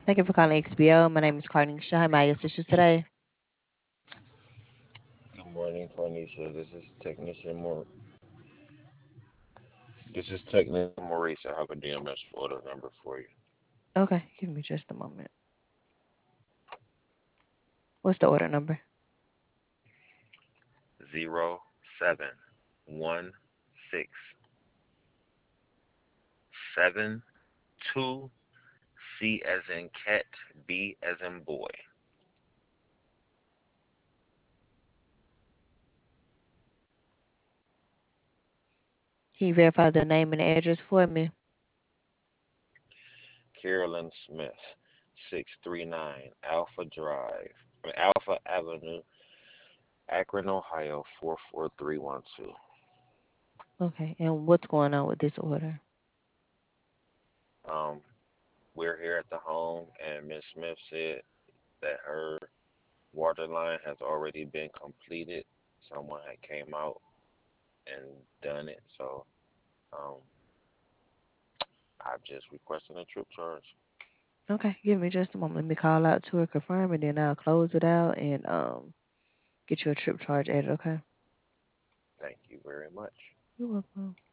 Thank you for calling XBO. My name is Carnisha. How may I assist you today? Good morning, Cornisha. This is Technician Maurice. I have a DMS order number for you. Okay, give me just a moment. What's the order number? 071672 C as in cat, B as in boy. Can you verify the name and address for me? Carolyn Smith, 639 Alpha Drive, Alpha Avenue, Akron, Ohio 44312. Okay, and what's going on with this order? Um, we're here at the home, and Miss Smith said that her water line has already been completed. Someone had came out and done it, so um, I've just requested a trip charge. Okay, give me just a moment. Let me call out to her, confirm, and then I'll close it out and get you a trip charge added. Okay. Thank you very much. You're welcome.